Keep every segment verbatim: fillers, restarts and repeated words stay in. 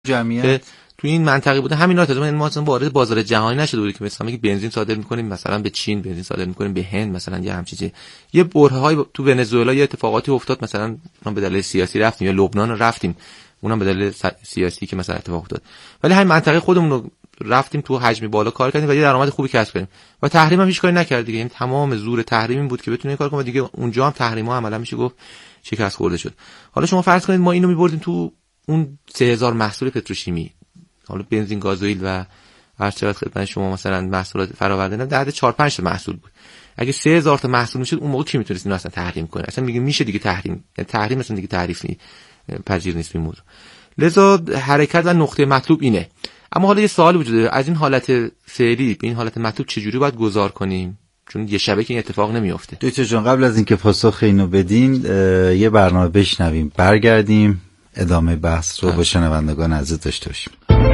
جمعیت تو این منطقه بوده. همین البته ما مثلا وارد بازار جهانی نشده بود که مثلا میگه بنزین صادر می‌کنیم مثلا به چین، بنزین صادر می‌کنیم به هند مثلا، یه همچین چیزی. یه برهه‌های تو ونزوئلا یه اتفاقاتی افتاد، مثلا ما به دلیل سیاسی رفتیم، یا لبنان رفتیم اونم به دلیل سیاسی که مثلا اتفاق افتاد، ولی همین منطقه خودمون رو رفتیم تو حجمی بالا کار کردیم و یه درآمد خوبی کسب کردیم و تحریم هم هیچ کاری نکرد دیگه. یعنی تمام زور تحریم این بود که بتونه این کار کنه دیگه. اونجا هم تحریم‌ها عملا میشه گفت شکست خورده شد. حالا شما فرض کنید ما اینو می‌بردیم تو اون سه هزار محصول پتروشیمی، حالا بنزین، گازوئیل و هر چقدر خدمت شما مثلا محصولات فراورده نه در حد چهار پنج تا محصول بود. اگه سه هزار تا محصول میشد اون موقع کی میتونست اینو اصلا تحریم کنه؟ اصلا میگه میشه دیگه تحریم، یعنی تحریم اصلا دیگه تعریف نی پذیر نیست این موضوع. لذا حرکت و نقطه مطلوب اینه. اما حالا یه سوال وجود داره، از این حالت فعلی به این حالت مطلوب چجوری باید گذار کنیم؟ چون یه شبه که این اتفاق نمیافته. دکتر جان قبل از اینکه پاسخ اینو بدین یه برنامه بشنویم، برگردیم ادامه بحث رو با شنوندگان عزیز داشته باشیم.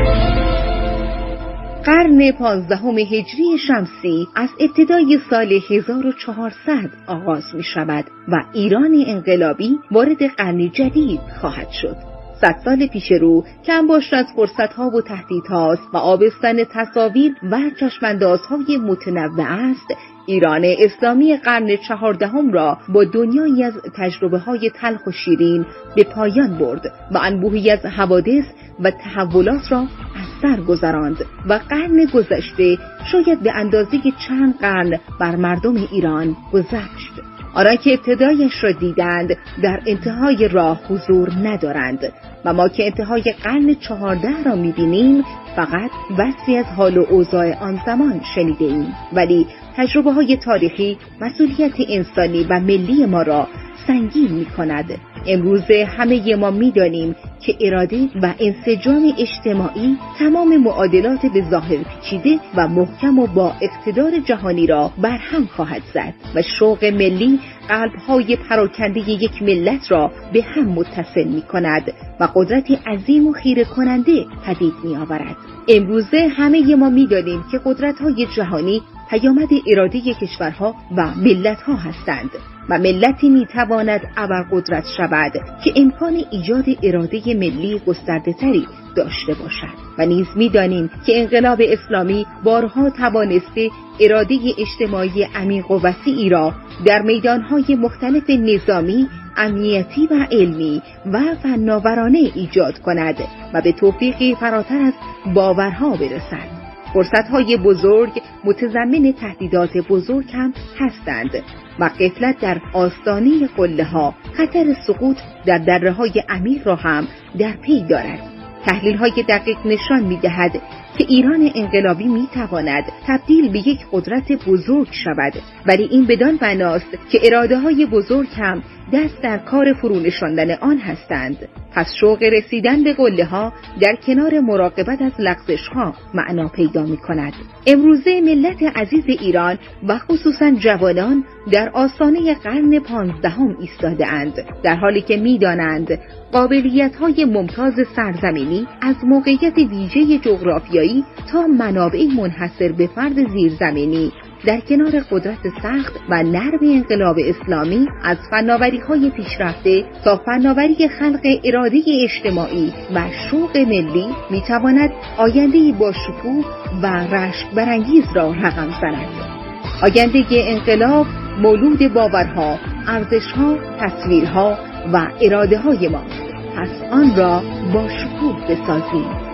قرن پانزدهم هجری شمسی از ابتدای سال هزار و چهارصد آغاز می شود و ایران انقلابی وارد قرن جدید خواهد شد. صد سال پیش رو که انباشت از فرصت‌ها و تهدیدهاست و آبستن تصاویر و چشم‌اندازهای متنوع است، ایران اسلامی قرن چهاردهم را با دنیایی از تجربه‌های تلخ و شیرین به پایان برد و انبوهی از حوادث و تحولات را از سر گذراند و قرن گذشته شاید به اندازه چند قرن بر مردم ایران گذشت. آنها که ابتدایش را دیدند در انتهای راه حضور ندارند و ما که انتهای قرن چهارده را می‌بینیم فقط وصفی از حال و اوضاع آن زمان شنیده ایم، ولی تجربه های تاریخی مسئولیت انسانی و ملی ما را سنگین می کند. امروزه همه ما می دانیم که اراده و انسجام اجتماعی تمام معادلات به ظاهر پیچیده و محکم و با اقتدار جهانی را برهم خواهد زد و شوق ملی قلب‌های پراکنده یک ملت را به هم متصل می کند و قدرتی عظیم و خیره کننده پدید می آورد. امروزه همه ما می دانیم که قدرت‌های جهانی پیامد اراده کشورها و ملت‌ها هستند و ملتی میتواند ابرقدرت شود که امکان ایجاد اراده ملی گسترده‌تری داشته باشد و نیز می‌دانیم که انقلاب اسلامی بارها توانسته اراده اجتماعی عمیق و وسیعی را در میدان‌های مختلف نظامی، امنیتی و علمی و فناورانه ایجاد کند و به توفیقی فراتر از باورها برسد. فرصت‌های بزرگ متضمن تهدیدات بزرگ هم هستند و غفلت در آستانه قله‌ها خطر سقوط در دره‌های عمیق را هم در پی دارد. تحلیل‌های دقیق نشان می‌دهد که ایران انقلابی می‌تواند تبدیل به یک قدرت بزرگ شود، ولی این بدان معناست که اراده‌های بزرگ هم دست در کار فرو نشاندن آن هستند. پس شوق رسیدن به قله‌ها در کنار مراقبت از لغزش‌ها معنا پیدا می‌کند. امروزه ملت عزیز ایران و خصوصاً جوانان در آستانه قرن پانزدهم ایستاده‌اند، در حالی که می‌دانند قابلیت‌های ممتاز سرزمینی از موقعیت ویژه جغرافیایی تا منابع منحصر به فرد زیرزمینی در کنار قدرت سخت و نرم انقلاب اسلامی از فناوری‌های پیشرفته تا فناوری خلق اراده اجتماعی و شوق ملی می‌تواند آینده‌ای با شکوه و رشک برانگیز را رقم زند. آینده انقلاب مولود باورها، ارزش‌ها، تصویرها و اراده‌های ماست. پس آن را با شکوه بسازیم.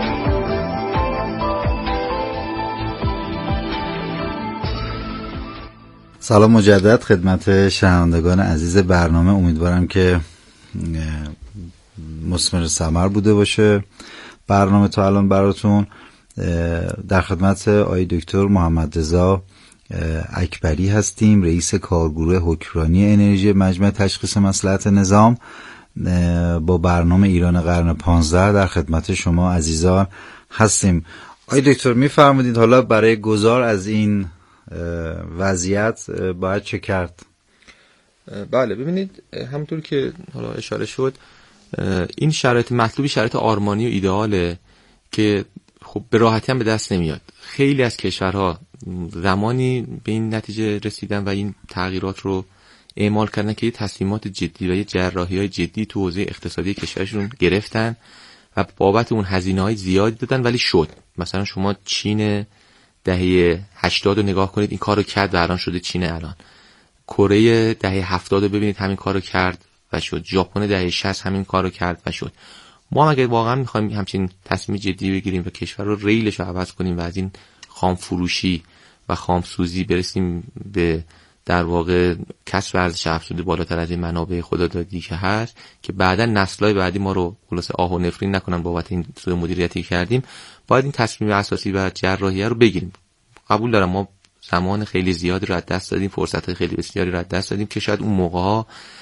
سلام مجدد خدمت شنوندگان عزیز برنامه. امیدوارم که مثمر ثمر بوده باشه برنامه تا الان براتون. در خدمت آقای دکتر محمد رضا اکبری هستیم، رئیس کارگروه حکمرانی انرژی مجمع تشخیص مصلحت نظام. با برنامه ایران قرن پانزده در خدمت شما عزیزان هستیم. آقای دکتر میفرمودید حالا برای گذار از این وضعیت باید چه کرد؟ بله ببینید، همونطور که حالا اشاره شد این شرایط مطلوبی شرایط آرمانی و ایدئاله که خب به راحتی هم به دست نمیاد. خیلی از کشورها زمانی به این نتیجه رسیدن و این تغییرات رو اعمال کردن که یه تصمیمات جدی و یه جراحی‌های جدی تو حوزه اقتصادی کشورشون گرفتن و بابت اون هزینه‌های زیادی دادن ولی شد. مثلا شما چین دهه هشتاد رو نگاه کنید، این کارو کرد و الان شده چین الان. کره دهه هفتاد رو ببینید، همین کارو کرد و شد. ژاپن دهه شصت همین کارو کرد و شد. ما اگه واقعا می‌خوایم همچین تصمیم جدی بگیریم و کشور رو ریلش رو عوض کنیم و از این خام فروشی و خام سوزی برسیم به در واقع کسب ارزش افزوده بالاتر از این منابع خدادادی که هست، که بعدا نسل‌های بعدی ما رو خلاص آه و نفرین نکنن بابت این سوء مدیریتی کردیم، باید این تصمیم اساسی و جراحیه رو بگیریم. قبول دارم ما زمان خیلی زیادی رو از دست دادیم، فرصت خیلی بسیاری رو از دست دادیم که شاید اون موقع‌ها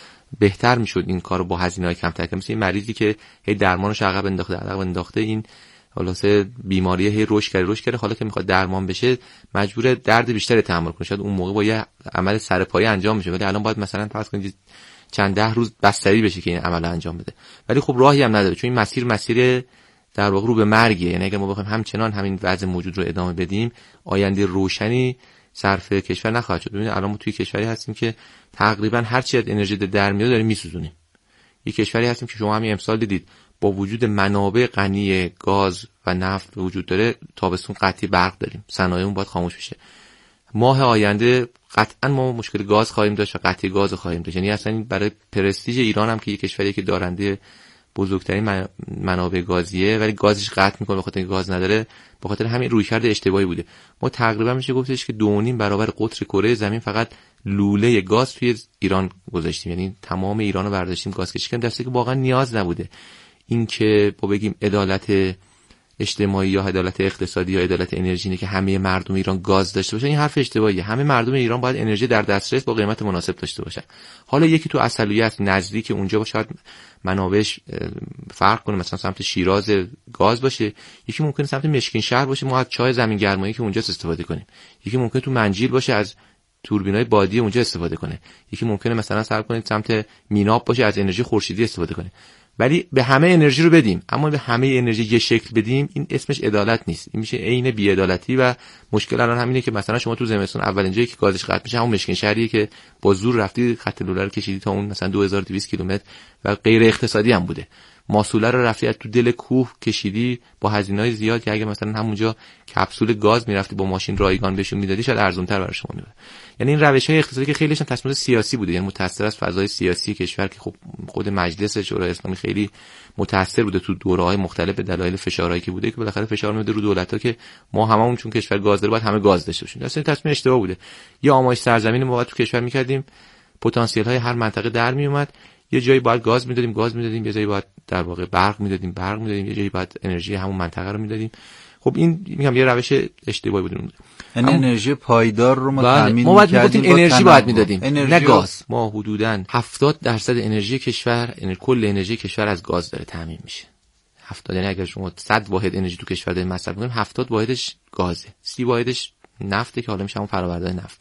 بهتر میشد این کارو با هزینه‌های کمتر کنیم. مثل این مریضی که هی درمانش عقب انداخته عقب انداخته این خلاصه بیماری هی رشد کرده رشد کرده حالا که میخواد درمان بشه مجبور درد بیشتری تحمل کنه. شاید اون موقع با یه عمل سرپایی انجام میشه، ولی الان باید مثلا فرض کنید چند ده روز بستری بشه که این عمل انجام بده. ولی خب راهی هم نداره، چون این مسیر مسیر در واقع رو به مرگه. یعنی اگه ما بخوایم همچنان همین وضع موجود رو ادامه بدیم، آینده روشنی صرف کشور نخواهد شد. ببینید الان ما توی کشوری هستیم که تقریبا هر چی از انرژی در میاد داریم میسوزونیم. یه کشوری هستیم که شما همین امسال دیدید با وجود منابع غنی گاز و نفت وجود داره، تابستون قطعی برق داریم، صنایعمون باید خاموش بشه. ماه آینده قطعا ما مشکل گاز خواهیم داشت و قطعی گاز خواهیم داشت. یعنی اصلا برای پرستیژ ایران هم که یک کشوری که دارنده بزرگترین منابع گازیه ولی گازش قطع میکنه به خاطر اینکه گاز نداره، به خاطر همین رویکرد اشتباهی بوده. ما تقریبا میشه گفتش که دو و نیم برابر قطر کره زمین فقط لوله گاز توی ایران گذاشتیم، یعنی تمام ایران رو برداشتیم گاز کشی کردیم، درسته که واقعا نیاز نبوده. این که با بگیم عدالت اجتماعی یا عدالت اقتصادی یا عدالت انرژی اینه که همه مردم ایران گاز داشته باشن، این حرف اشتباهیه. همه مردم ایران باید انرژی در دسترس با قیمت مناسب داشته باشن. حالا یکی تو اصلیت نزدیک اونجا باشه، شاید منابعش فرق کنه، مثلا سمت شیراز گاز باشه، یکی ممکنه سمت مشکین شهر باشه ما از چای زمین گرمایی که اونجا استفاده کنیم، یکی ممکنه تو منجیل باشه از توربینای بادی اونجا استفاده کنه، یکی ممکنه مثلا سر کنید سمت میناب باشه از انرژی خورشیدی استفاده کنه. ولی به همه انرژی رو بدیم، اما به همه انرژی یه شکل بدیم، این اسمش عدالت نیست، این میشه عین بی‌عدالتی. و مشکل الان همینه که مثلا شما تو زمستون اولین جایی که گازش قطع میشه همون مشکین شهریه که با زور رفتی خط لوله رو کشیدی تا اون مثلا دو هزار و دویست کیلومتر و غیر اقتصادی هم بوده. ماسوله رو رفتی از تو دل کوه کشیدی با هزینه‌های زیاد که اگه مثلا همونجا کپسول گاز میرفتی با ماشین رایگان بهشون میدادی شاید ارزان‌تر برای شما میاد. یعنی این روش‌های اقتصادی که خیلیش تصمیم سیاسی بوده، یعنی متأثر از فضای سیاسی کشور که خب خود مجلس شورای اسلامی خیلی متأثر بوده تو دوره‌های مختلف به دلایل فشارهایی که بوده که بالاخره فشار میاد رو دولت‌ها که ما هممون چون کشور گاز داره باید همه گاز داشته باشیم. اصلا تصمیم اشتباه بوده. یه آمایش سرزمین ما باید تو کشور می‌کردیم، پتانسیل‌های هر منطقه در میومد، یه جایی باید گاز میدادیم گاز میدادیم، یه جایی باید در واقع برق میدادیم برق میدادیم، یه جایی باید انرژی همون منطقه رو میدادیم. خب این میگم یه روش اشتباهی بود. یعنی انرژی پایدار رو ما تامین ما باید می‌گفتیم انرژی باید میدادیم نه گاز. و... ما حدوداً هفتاد درصد انرژی کشور، یعنی کل انرژی کشور از گاز داره تامین میشه. هفتاد، یعنی اگر شما صد واحد انرژی تو کشور دارید مصرف می‌کنید، هفتاد واحدش گازه، سی واحدش نفته که حالا میشه همون فرآوردهای نفتی.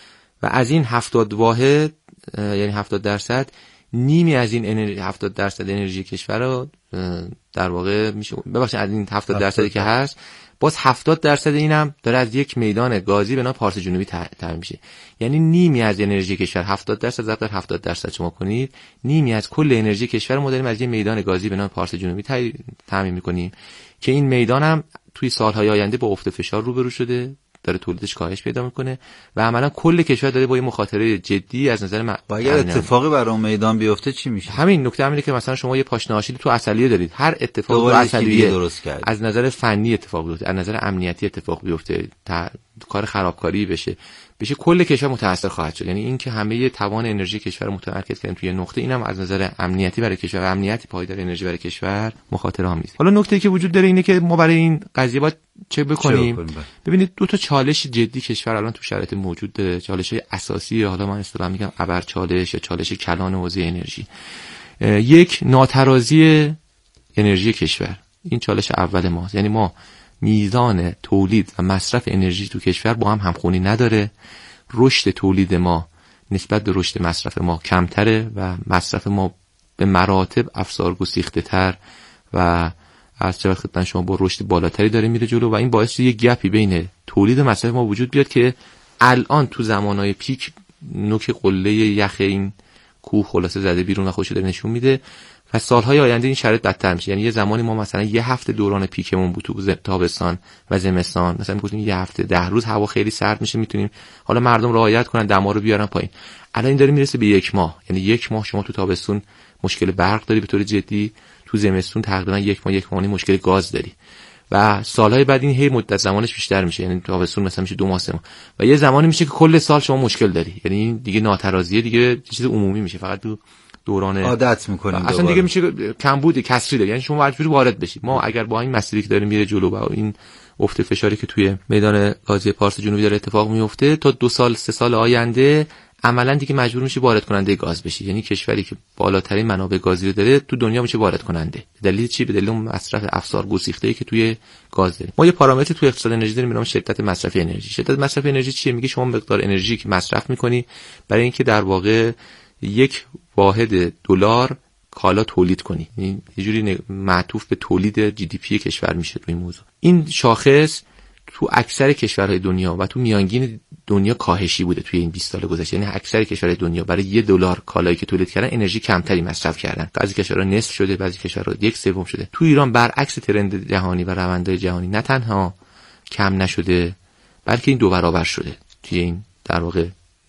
و از این هفتاد واحد یعنی هفتاد درصد، نیمی از این انرژی هفتاد درصد انرژی کشور رو در واقع میشه ببخشید از این هفتاد درصدی که هست، باز هفتاد درصد اینم داره از یک میدان گازی به نام پارس جنوبی تامین میشه. یعنی نیمی از انرژی کشور، هفتاد درصد ضرب در هفتاد درصد شما کنید، نیمی از کل انرژی کشور ما داریم از یک میدان گازی به نام پارس جنوبی تامین میکنیم که این میدان هم توی سالهای آینده با افت فشار روبرو شده، داره تولیدش کاهش پیدا میکنه و عملا کل کشور داره با یه مخاطره جدی از نظر من. اگر اتفاقی برای اون میدان بیفته چی میشه؟ همین نکته همینه که مثلا شما یه پاشنه آشیل تو عسلیه دارید، هر اتفاقی تو عسلیه درست کرد، از نظر فنی اتفاق بیفته، از نظر امنیتی اتفاق بیفته، تا... کار خرابکاری بشه بشه کل کشور متاثر خواهد شد. یعنی این که همه توان انرژی کشور متمرکز کردن توی نقطه، اینم از نظر امنیتی برای کشور، امنیتی پایدار انرژی برای کشور مخاطره آمیز. حالا نکته‌ای که وجود داره اینه که ما برای این قضیه باید چه بکنیم؟ ببینید دو تا چالش جدی کشور الان تو شرایط موجود داره، چالش‌های اساسی، حالا من اصطلاحاً میگم ابر چالش یا چالش کلان حوزه انرژی. یک، ناترازی انرژی کشور، این چالش اول ماست. یعنی ما میزان تولید و مصرف انرژی تو کشور با هم همخوانی نداره، رشد تولید ما نسبت به رشد مصرف ما کمتره و مصرف ما به مراتب افزار گسیخته تر و از جهت خدمت شما با رشد بالاتری داره میره جلو و این باعث شده یک گپی بین تولید و مصرف ما وجود بیاد که الان تو زمانهای پیک نوک قله یخ این کوه خلاصه زده بیرون و خودش داره نشون میده و سالهای آینده این شرایط بدتر میشه. یعنی یه زمانی ما مثلا یه هفته دوران پیکمون بود تو تابستان و زمستان، مثلا میگفتیم یه هفته ده روز هوا خیلی سرد میشه، میتونیم حالا مردم رعایت کنن دما رو بیارن پایین. الان این داره میرسه به یک ماه، یعنی یک ماه شما تو تابستون مشکل برق داری به طور جدی، تو زمستون تقریبا یک ماه یک ماه مشکل گاز داری و سالهای بعد این هی مدت زمانش بیشتر میشه، یعنی تابستون مثلا میشه دو ماه سه ماه و یه زمانی میشه که کل سال شما مشکل داری، یعنی این دیگه ناترازیه، دیگه چیز عمومی میشه، فقط تو دوران عادت میکنیم اصلا دوباره. دیگه میشه کمبود کسری داره، یعنی شما مجبوری وارد بشید. ما اگر با این مسیری که داریم میره جلو و این افت فشاری که توی میدان گازی پارس جنوبی داره اتفاق میفته، تا دو سال سه سال آینده عملا دیگه مجبور میشه وارد کننده گاز بشی. یعنی کشوری که بالاترین منابع گازی رو داره تو دنیا میشه وارد کننده. دلیل چی؟ به دلیل اون مصرف افزار گسیخته‌ای که توی گاز داریم. ما یه پارامتر توی اقتصاد انرژی داریم به نام شدت مصرف انرژی. شدت مصرف انرژی چیه؟ میگه شما مقدار انرژی که مصرف میکنی برای اینکه در واقع یک واحد دلار کالا تولید کنی. یعنی یه جوری معطوف به تولید جی دی پی کشور میشه توی این موضوع. این شاخص تو اکثر کشورهای دنیا و تو میانگین دنیا کاهشی بوده توی این بیست سال گذشته. یعنی اکثر کشورهای دنیا برای یک دلار کالایی که تولید کردن انرژی کمتری مصرف کردن. بعضی کشورها نصف شده، بعضی کشورها یک سوم شده. تو ایران برعکس ترند جهانی و روندهای جهانی نه تنها کم نشده بلکه این دو برابر شده توی این در واقع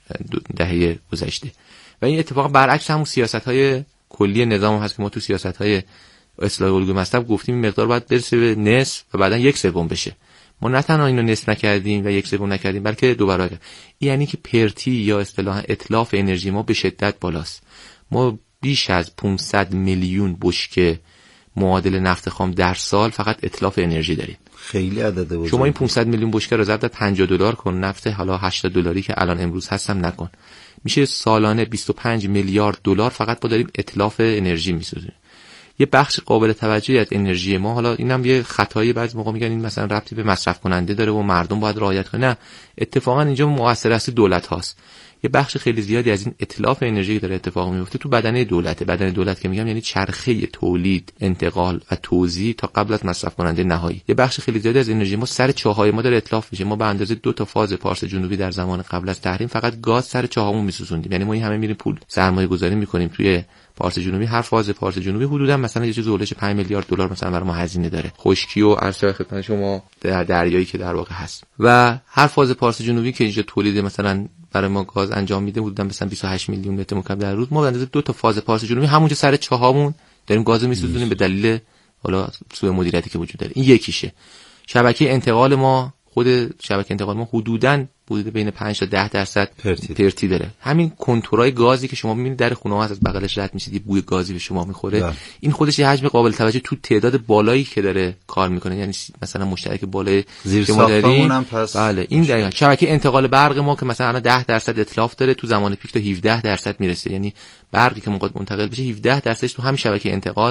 دهه گذشته. و این اتفاق برعکس همون سیاست‌های کلی نظام هست که ما تو سیاست‌های اصلاح الگوی مصرف گفتیم این مقدار باید برسه به نصف و بعداً یک سوم بشه. ما نه تنها اینو نصف نکردیم و یک سوم نکردیم بلکه دو برابر. یعنی که پرتی یا اصطلاحاً اتلاف انرژی ما به شدت بالاست. ما بیش از پانصد میلیون بشکه معادل نفت خام در سال فقط اتلاف انرژی داریم. خیلی عدد بزرگه. شما این پانصد میلیون بشکه رو ضرب در پنجاه دلار کن، نفت حالا هشتاد دلاری که الان امروز هستم نکن، میشه سالانه بیست و پنج میلیارد دلار فقط با داریم اتلاف انرژی میسازیم. یه بخش قابل توجهی از انرژی ما، حالا اینم یه خطایی بعضی موقع میگن این مثلا ربطی به مصرف کننده داره و مردم باید رعایت کنن، نه اتفاقا اینجا مؤثر اصلی دولت هاست. یه بخش خیلی زیادی از این اتلاف انرژی داره اتفاق میفته تو بدنه دولت. بدنه دولت که میگم یعنی چرخه تولید، انتقال و توزیع تا قبل از مصرف کننده نهایی. یه بخش خیلی زیادی از انرژی ما سر چاهای ما داره اتلاف میشه. ما به اندازه دو تا فاز پارس جنوبی در زمان قبل از تحریم فقط گاز سر چاهامون میسوزوندیم. یعنی ما این همه میریم پول سرمایه گذاری میکنیم توی پارس جنوبی. هر فاز پارس جنوبی حدودا مثلا یه چیز اولش پنج میلیارد دلار مثلا برای ما هزینه داره، خشکی و عرضه خدمت شما در دریایی که در واقع هست. و هر فاز پارس جنوبی که اینجا تولید مثلا برای ما گاز انجام میده حدودا مثلا بیست و هشت میلیون متر مکعب در روز، ما به اندازه دو تا فاز پارس جنوبی همونجا سر چاهامون داریم گاز میسوزونیم به دلیل حالا سوء مدیریتی که وجود داره. این یکیشه. شبکه انتقال ما، خود شبکه انتقال ما حدوداً بوده بین پنج تا ده درصد پرتی, پرتی داره. همین کنتورای گازی که شما میبینید در خونه ها از بغلش رد میشید، یه بوی گازی به شما میخوره ده. این خودش یه حجم قابل توجه تو تعداد بالایی که داره کار میکنه. یعنی مثلا مشترک بالای زیر ساختمون پس بله این دقیقاً. شبکه انتقال برق ما که مثلا الان ده درصد اتلاف داره، تو زمان پیک تا هفده درصد میرسه. یعنی برقی که موقع منتقل بشه هفده درصدش تو همین شبکه انتقال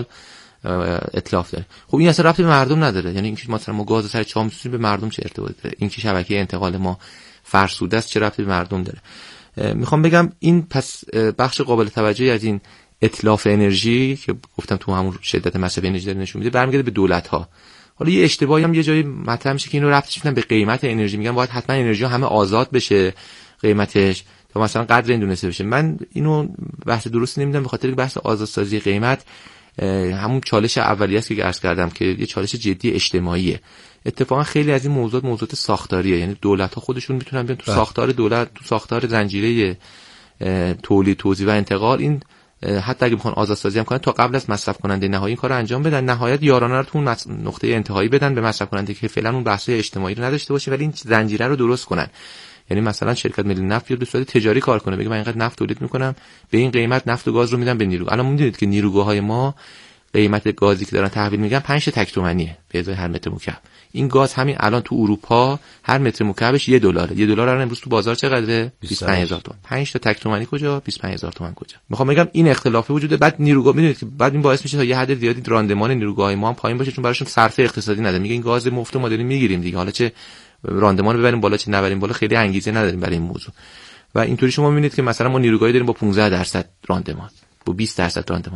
اتلاف داره. خب این اصلا ربطی به مردم نداره. یعنی اینکه مثلا ما گاز سر چاه میسوزونیم به مردم چه ارتباطی داره؟ اینکه شبکه انتقال ما فرسوده است چه ربطی به مردم داره؟ میخوام بگم این پس بخش قابل توجهی از این اتلاف انرژی که گفتم تو همون شدت مصرف انرژی داره نشون میده برمیگرده به دولت ها. حالا یه اشتباهی هم یه جایی مطرح میشه که اینو ربطش میدن به قیمت انرژی، میگن باید حتما انرژی همه آزاد بشه قیمتش تا مثلا قدر این دونسته بشه. من اینو بحث درستی نمیدونم به خاطر بحث آزادسازی قیمت همون چالش اولیه است که عرض کردم که یه چالش جدی اجتماعیه. اتفاقا خیلی از این موضوعات موضوعات ساختاریه. یعنی دولت‌ها خودشون میتونن بیان تو ساختار دولت، تو ساختار زنجیره تولید، توزیع و انتقال، این حتی اگه بخوان آزادسازی هم کنن تا قبل از مصرف کننده نهایی این کارو انجام بدن، نهایت یارانه رو تو اون نقطه انتهایی بدن به مصرف کننده که فعلا اون بحث اجتماعی رو نداشته باشه، ولی این زنجیره رو درست کنن. یعنی مثلا شرکت ملی نفت بیاد به صورت تجاری کار کنه، بگه من اینقدر نفت تولید میکنم، به این قیمت نفت و گاز رو میدم به نیرو. الان میدونید که نیروگاه‌های ما قیمت گازی که دارن تحویل میگن پنج تا تک تومانیه به ازای هر متر مکعب. این گاز همین الان تو اروپا هر متر مکعبش یک دلاره. یک دلار الان امروز تو بازار چقدره؟ بیست و پنج هزار تومان. پنج تا تک تومانی کجا؟ بیست و پنج هزار تومان کجا؟ میخوام بگم این اختلافه وجوده. بعد نیروگاه میدونید که بعد این باعث میشه تا یه حد زیادی راندمان نیروگاه‌های ما هم پایین باشه، چون براشون صرفه اقتصادی نداره. میگه این گاز مفت ما داریم میگیریم دیگه، حالا چه راندمان ببریم بالا چه نبریم بالا خیلی انگیزه نداریم برای این موضوع. و اینطوری شما میبینید که مثلا ما نیروگاهی داریم با پانزده درصد راندمان، با بیست درصد راندمان.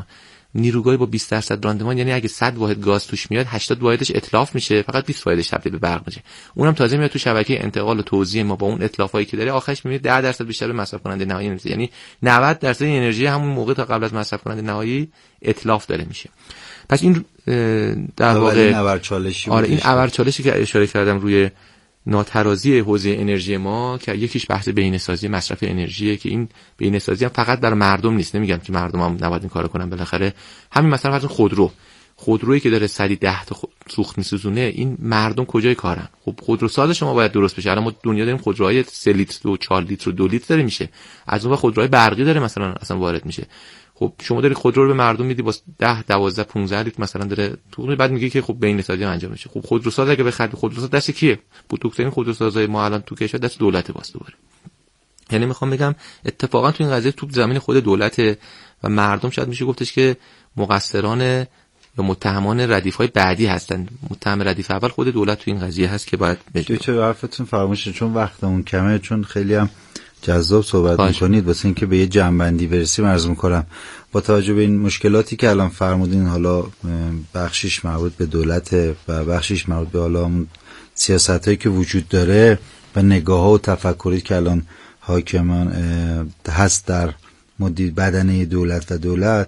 نیروگاهی با بیست درصد راندمان، یعنی اگه صد واحد گاز توش میاد هشتاد واحدش اتلاف میشه، فقط بیست واحدش تبدیل به برق میشه. اونم تازه میاد تو شبکه انتقال و توزیع ما با اون اتلافایی که داره، آخرش میبینید ده درصد بیشتر به مصرف کننده نهایی میرسه. یعنی نود درصد انرژی همون موقع تا قبل از مصرف کننده نهایی اتلاف داره میشه. پس این در واقع آره این ابرچالشی که اشاره کردم روی ناترازی حوزه انرژی ما که یکیش بحث بهینه‌سازی مصرف انرژیه که این بهینه‌سازی هم فقط برای مردم نیست. نمیگم که مردم هم نباید این کارو کنن، بالاخره همین مثلا فرض خودرو خودرویی که داره سری ده تا سوخت میسوزونه، این مردم کجای کارن؟ خب خودروساز شما باید درست بشه. الان ما دنیا داریم خودروهای سه لیتر و چهار لیتر و دو لیتر داره میشه، از اون خودروهای برقی داره مثلا اصلا وارد میشه. خب شما داری خودرو رو به مردم میدی با ده دوازده پانزده لیتر مثلا داره تو، بعد میگه که خب بهینه‌سازی انجام میشه. خب خودروساز اگه بخرید، خودروساز دست کیه؟ بزرگترین خودروسازهای ما الان تو کشور دست دولت واسه دوباره. یعنی میخوام بگم اتفاقا تو این قضیه تو زمین خود دولت و مردم شاید میشه گفتش که مقصران یا متهمان ردیف‌های بعدی هستن. متهم ردیف اول خود دولت تو این قضیه هست که باید بجه. چه حرفتون فراموشه، چون وقتمون کمه، چون خیلی هم جذاب صحبت میکنید. واسه اینکه به یه جنبندی برسیم عرض میکنم با توجه به این مشکلاتی که الان فرمودین، حالا بخشیش مربوط به دولت و بخشیش مربوط به حالا سیاستایی که وجود داره و نگاه‌ها و تفکری که الان حاکمان هست در مدیر بدنه دولت و دولت،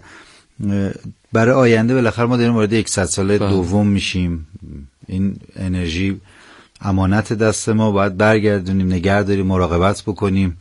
برای آینده بالاخره ما داریم وارد صد ساله دوم میشیم. این انرژی امانت دست ما، باید برگردونیم، نگه داریم، مراقبت بکنیم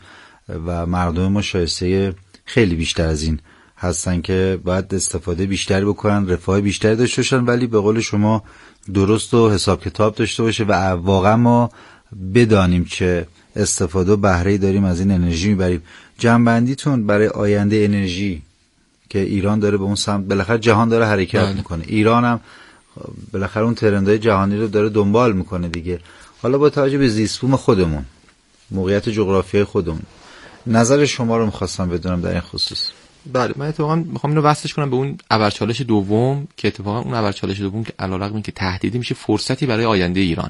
و مردم ما شایسته خیلی بیشتر از این هستن که باید استفاده بیشتری بکنن، رفاه بیشتری داشته باشن، ولی به قول شما درست و حساب کتاب داشته باشه و واقعا ما بدانیم چه استفاده و بهره‌ای داریم از این انرژی میبریم. جنبندیتون برای آینده انرژی که ایران داره به اون سمت، بالاخره جهان داره حرکت بله. میکنه، ایران هم بالاخره اون ترندهای جهانی رو داره دنبال میکنه دیگه. حالا با توجه به زیست بوم خودمون، موقعیت جغرافیایی خودمون، نظر شما رو میخواستم بدونم در این خصوص. بله، من اتفاقا میخوام اینو وصلش کنم به اون ابرچالش دوم که اتفاقا اون ابرچالش دوم که علیرغم اینکه تهدیدی میشه، فرصتی برای آینده ایران.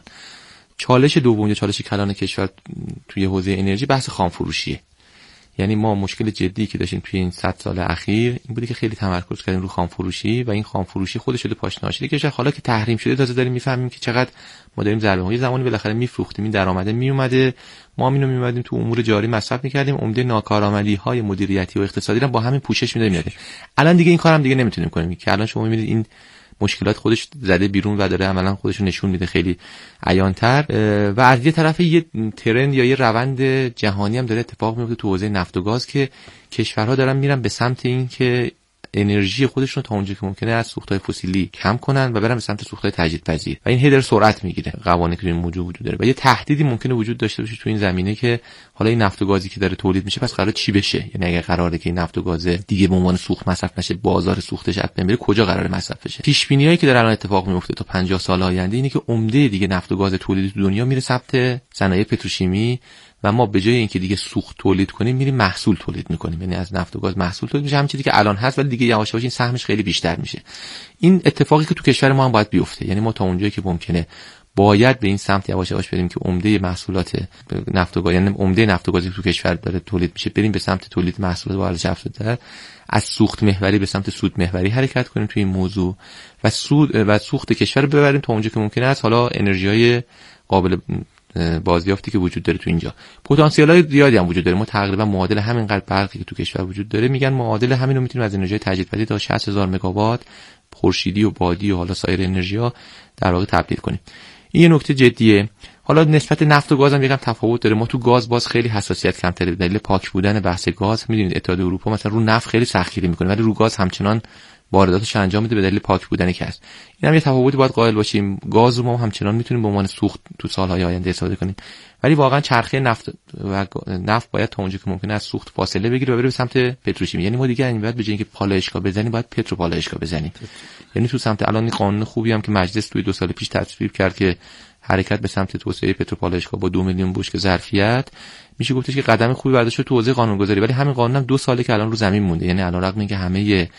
چالش دوم یا چالش کلان کشور توی حوزه انرژی بحث خام فروشیه. یعنی ما مشکل جدی که داشتیم توی این صد سال اخیر این بودی که خیلی تمرکز کردیم رو خام فروشی و این خام فروشی خودش شده پاشنه آشیل کشور. حالا که تحریم شده تازه داریم میفهمیم که چقدر ما داریم ضربه های زمانی بالاخره میفروختیم، این درآمده میومده، ما اینو میومدیم تو امور جاری مصرف میکردیم، عمده ناکارآمدی‌های مدیریتی و اقتصادی رو با همین پوشش میدادیم میاد. الان دیگه این کارم دیگه نمیتونیم کنیم که الان شما میبینید این مشکلات خودش زده بیرون و داره عملا خودش رو نشون میده خیلی عیان‌تر. و از یه طرف یه ترند یا یه روند جهانی هم داره اتفاق میفته تو حوزه نفت و گاز که کشورها دارن میرن به سمت این که انرژی خودشون تا اونجا که ممکنه از سوخت‌های فسیلی کم کنن و برن به سمت سوخت‌های تجدیدپذیر و این هی داره سرعت میگیره. قوانینی که این موضوع وجود داره و یه تهدیدی ممکنه وجود داشته باشه تو این زمینه که حالا این نفت و گازی که داره تولید میشه پس قرار چی بشه؟ یعنی اگه قراره که این نفت و گاز دیگه به عنوان سوخت مصرف نشه، بازار سوختش از بین بره، کجا قراره مصرف بشه؟ پیش بینیایی که داره الان اتفاق میفته تا پنجاه سال آینده اینه که عمده دیگه نفت و گاز تولیدی تو دنیا میره سمت صنایع پتروشیمی و ما به جای اینکه دیگه سوخت تولید کنیم میریم محصول تولید میکنیم. یعنی از نفت و گاز محصول تولید میشه، همین چیزی که الان هست، ولی دیگه یواش یواش این سهمش خیلی بیشتر میشه. این اتفاقی که تو کشور ما هم باید بیفته. یعنی ما تا اونجایی که ممکنه باید به این سمت یواش یواش بریم که عمده محصولات نفت و گاز، یعنی عمده نفت و گازی که تو کشور داره تولید میشه، بریم به سمت تولید محصولات با ارزش افزوده، از سوخت محوری به سمت سود محوری حرکت کنیم توی این موضوع و سود و سوخت کشور ببریم تا اونجا که ممکنه است. حالا انرژی‌های قابل بازیافتی که وجود داره تو اینجا، پتانسیل‌های زیادی هم وجود داره. ما تقریبا معادل همینقدر برقی که تو کشور وجود داره، میگن معادل همین رو میتونیم از انرژی تجدیدپذیر تا شصت هزار مگاوات خورشیدی و بادی و حالا سایر انرژی‌ها در واقع تبدیل کنیم. این یه نکته جدیه. حالا نسبت نفت و گاز هم یکم تفاوت داره. ما تو گاز باز خیلی حساسیت کمتره به دلیل پاک بودن بحث گاز. میدونید اتحادیه اروپا مثلا رو نفت خیلی سختگیری میکنه ولی رو گاز همچنان وارداتش انجام میده به دلیل پاک بودنی که هست. این هم یه تفاوتی باید قائل باشیم. گاز رو ما همچنان میتونیم به عنوان سوخت تو سالهای آینده استفاده کنیم، ولی واقعا چرخه نفت و نفت باید تا اونجا که ممکنه از سوخت فاصله بگیره و بره به سمت پتروشیمی. یعنی ما دیگه این بعد به جای اینکه پالایشگاه بزنیم باید پترو پالایشگاه بزنیم. یعنی تو سمت الان این قانون خوبی هم که مجلس توی دو سال پیش تصویب کرد که حرکت به سمت توسعه پتروپالایشگاه با دو میلیون بشکه ظرفیت، میشه گفتش که قدم خوبی برداشته تو حوزه قانونگذاری، ولی همین قانون هم دو ساله که الان رو زمین مونده. یعنی علیرغم اینکه همه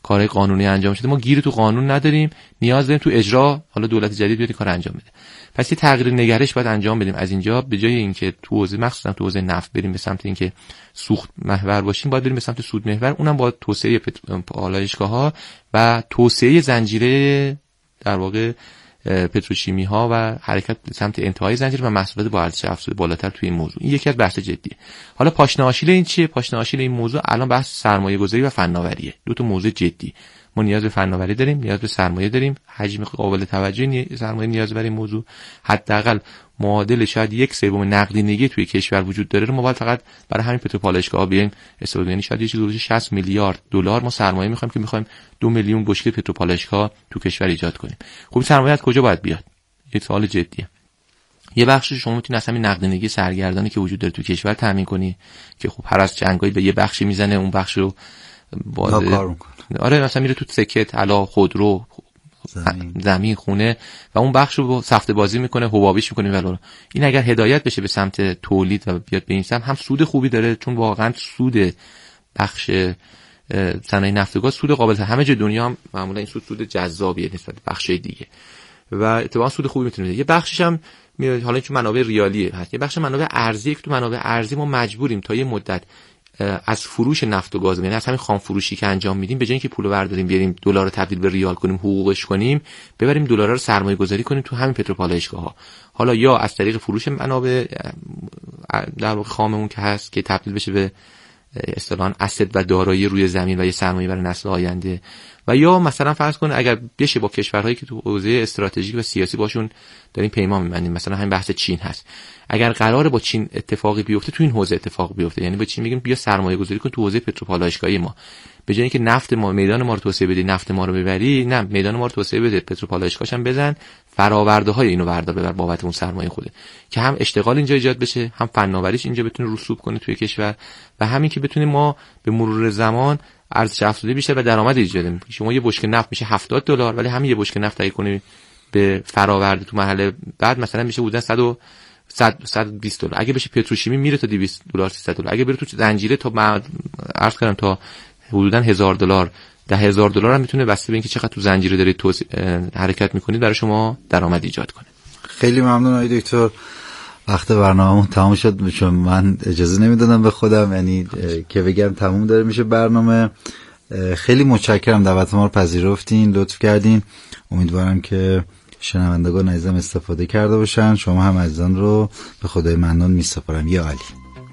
کارهای قانونی انجام شده، ما گیر تو قانون نداریم، نیاز داریم تو اجرا حالا دولت جدید بیاد کار انجام بده. پس یه تغییر نگرش باید انجام بدیم. از اینجا به جای اینکه تو حوزه مخصوصا تو حوزه نفت بریم به سمت اینکه سوخت محور باشیم، باید بریم به سمت سود محور، اونم با توسعه پالایشگاه‌ها و توسعه زنجیره در واقع پتروشیمی ها و حرکت به سمت انتهای زنجیره و محصولات با ارزش افزوده بالاتر توی این موضوع. این یکی از بحث جدیه. حالا پاشنه آشیل این چیه؟ پاشنه آشیل این موضوع الان بحث سرمایه گذاری و فناوریه. دو تا موضوع جدی. ما نیاز به فناوری داریم، نیاز به سرمایه داریم، حجم قابل توجهی سرمایه نیاز بر این موضوع. حداقل معادل شاید یک سوم نقدینگی توی کشور وجود داره رو ما باید فقط برای همین پتروپالایشگاه‌ها بیایم استفاده. یعنی شاید یه چیزی حدود شصت میلیارد دلار ما سرمایه می‌خوایم که می‌خوایم دو میلیون بشکه پتروپالایشگاه تو کشور ایجاد کنیم. خب سرمایه از کجا باید بیاد؟ یه سوال جدیه. یه بخشی شما میتونی از همین نقدینگی سرگردانی که وجود داره تو کشور تامین کنی که خب هر از جنگایی به یه بخشی میزنه، اون بخش رو با آره مثلا میره تو سکه طلا، خودرو، زمین. زمین خونه و اون بخش رو سفته بازی میکنه، حبابیش میکنه ولی این اگر هدایت بشه به سمت تولید و بیاد به این سمت هم سود خوبی داره، چون واقعا سود بخش صنایع نفت و گاز سود قابل همه جای دنیا هم معمولا این سود سود جذابیه نسبت به بخشای دیگه و اتفاقا سود خوبی میتونه بده. یه بخشش هم حالا چون منابع ریالیه هست، یه بخش منابع ارزی که تو منابع ارزی ما مجبوریم تا یه مدت از فروش نفت و گاز، یعنی از همین خام فروشی که انجام میدیم، به جای اینکه پولو برداریم بیاریم دلار رو تبدیل به ریال کنیم حقوقش کنیم، ببریم دلار رو سرمایه گذاری کنیم تو همین پتروپالایشگاه‌ها، حالا یا از طریق فروش منابع در واقع خاممون که هست که تبدیل بشه به اصطلاحاً اسید و دارایی روی زمین و یه سرمایه برای نسل آینده، و یا مثلا فرض کن اگر بشه با کشورهایی که تو حوزه استراتژیک و سیاسی باشون داریم پیمان می‌بندیم، مثلا همین بحث چین هست، اگر قراره با چین اتفاقی بیفته تو این حوزه اتفاق بیفته، یعنی با چین میگیم بیا سرمایه گذاری کن تو حوزه پتروپالایشگاهی ما، به جای اینکه نفت ما میدان ما رو توسعه بدی نفت ما رو ببری، نه میدان ما رو توسعه بده پتروپالایشگاهش هم بزن، فراورده های اینو بردار ببر بابت اون سرمایه خوده، که هم اشتغال اینجا ایجاد بشه، هم فناوریش اینجا بتونه رسوب کنه توی کشور، و همین که بتونیم ما به مرور زمان ارزش افزوده بیشتر و درآمد ایجاد کنیم. شما یه بشکه نفت میشه هفتاد دلار، ولی همین یه بشکه نفت اگه کنی به فراورده تو مرحله بعد مثلا میشه حدود صد و صد و بیست دلار، اگه بشه پتروشیمی میره تا دویست دلار سیصد دلار، اگه بره تو زنجیره تا عرض کردم تا حدودا هزار دلار ده هزار دلار هم میتونه، بسته به اینکه چقدر تو زنجیره دارید توز... حرکت میکنید برای شما درآمد ایجاد کنه. خیلی ممنون آقای دکتر. وقت برنامه‌مون تموم شد، چون من اجازه نمیدادم به خودم، یعنی که بگم تموم داره میشه برنامه. خیلی متشکرم دعوت ما رو پذیرفتین، لطف کردین. امیدوارم که شنوندگان عزیزم استفاده کرده باشن. شما هم عزیزان رو به خدای منان میسپارم. یا علی.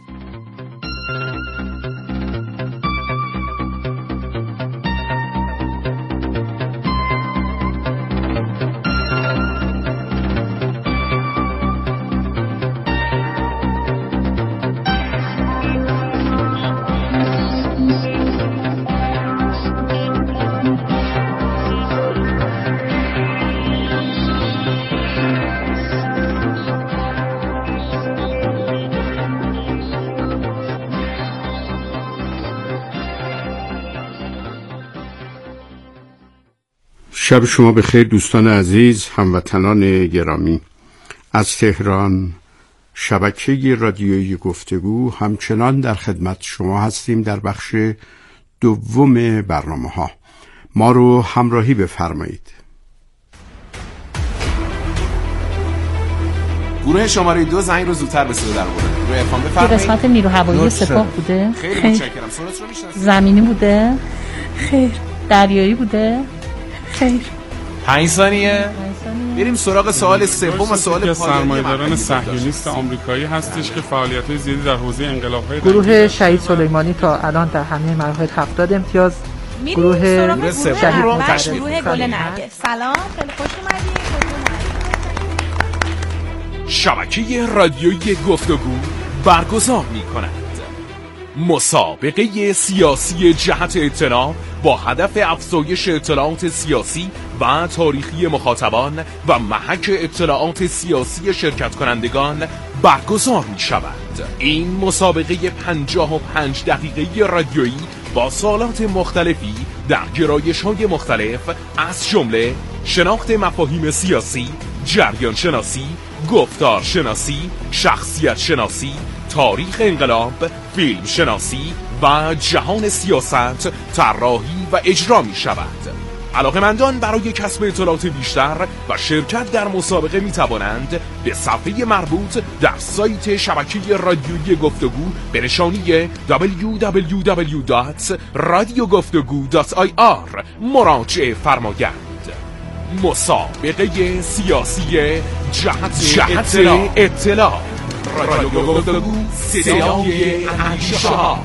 شب شما بخیر دوستان عزیز، هموطنان گرامی. از تهران شبکه رادیویی گفتگو همچنان در خدمت شما هستیم در بخش دوم برنامه ها. ما رو همراهی بفرمایید. گروه شماره دو زنگ رو زودتر به صدا در آورد. گروه افام بفرمایید. قسمت نیرو هوایی سپاه بوده؟ خیلی متشکرم. سرعت رو میشناسید؟ زمینی بوده؟ خیر. دریایی بوده؟ خیر. پنج ثانیه. بریم سراغ سوال سوم و سوال پایانی. سرمایه‌داران صهیونیست آمریکایی هستش که فعالیت‌های زیادی در حوزه انقلاب‌های گروه شهید سلیمانی تا الان در همه مراحل هفتاد امتیاز. گروه شهید بخش گروه گل نرگس. سلام، خیلی خوش اومدید. شبکه رادیویی گفتگو برگزار می‌کند مسابقه سیاسی جهت اطلاع با هدف افزایش اطلاعات سیاسی و تاریخی مخاطبان و محک اطلاعات سیاسی شرکت کنندگان برگزار می شود. این مسابقه پنجاه و پنج دقیقه رادیویی با سوالات مختلفی در گرایش‌های مختلف از جمله شناخت مفاهیم سیاسی، جریان شناسی، گفتار شناسی، شخصیت شناسی، تاریخ انقلاب، فیلم شناسی و جهان سیاست طراحی و اجرا می شود. علاقه‌مندان برای کسب اطلاعات بیشتر و شرکت در مسابقه می توانند به صفحه مربوط در سایت شبکه رادیویی گفتگو به نشانی دبلیو دبلیو دبلیو دات رادیو گفتگو دات آی آر مراجعه فرمایند. مسابقه سیاسی جهت, جهت اطلاع, اطلاع. رادیو گفتگو صدای اندیشه ها.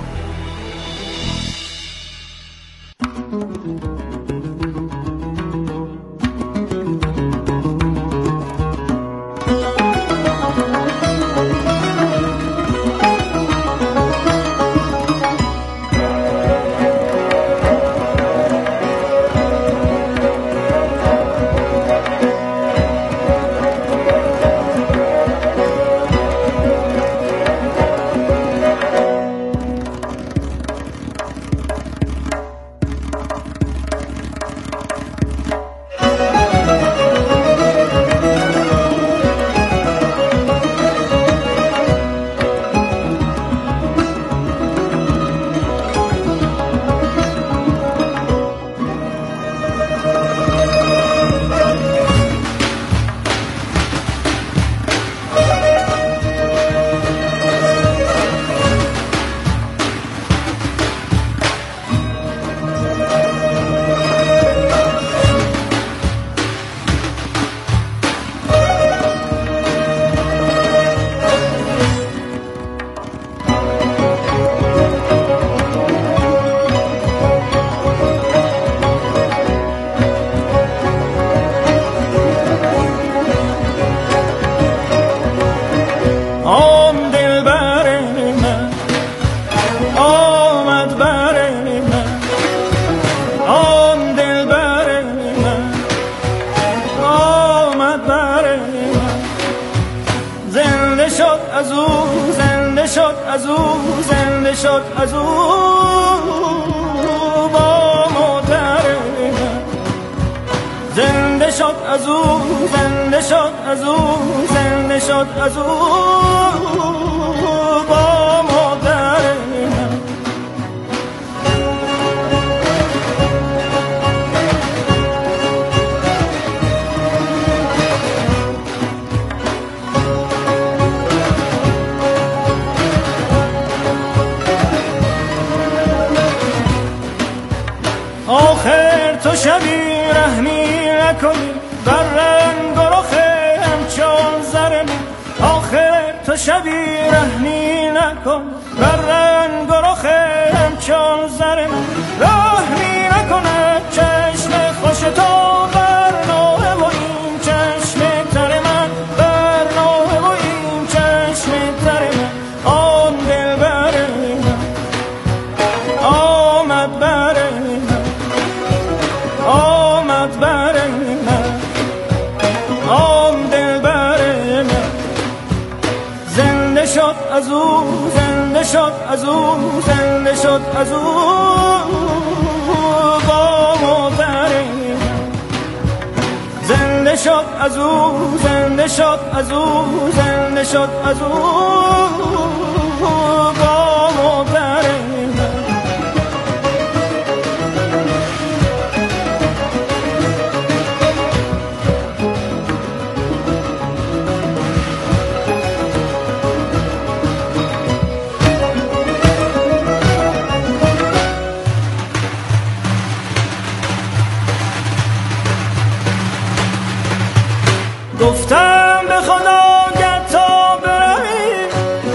گفتم به خدا گر تا بروی،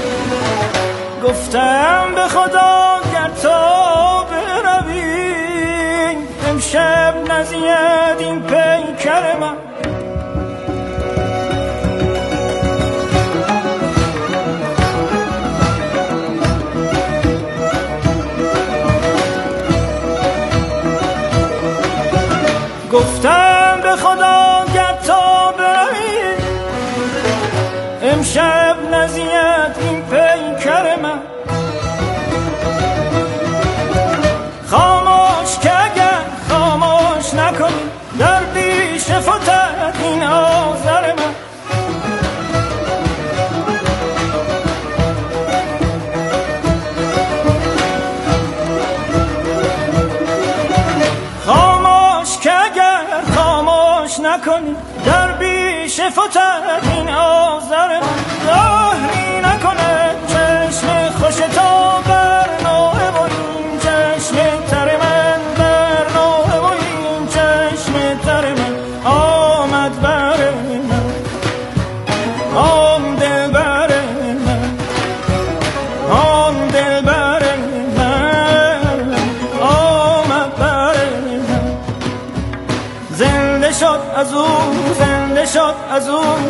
گفتم به خدا گر تا بروی، امشب نزید این پیکر من. گفتم به خدا گر تا بروی، امشب نزید این پیکر من. خاموش که اگر خاموش نکنی، در پیش فتد این آذر من. پیش فتد این آذر من راهی نکنه چشم خوش تا برنامه و این چشم تر من برنامه و این چشم تر من آمد بر من آم دل بر من آم دل بر من آمد بر من زنده شد از او زنده شد از او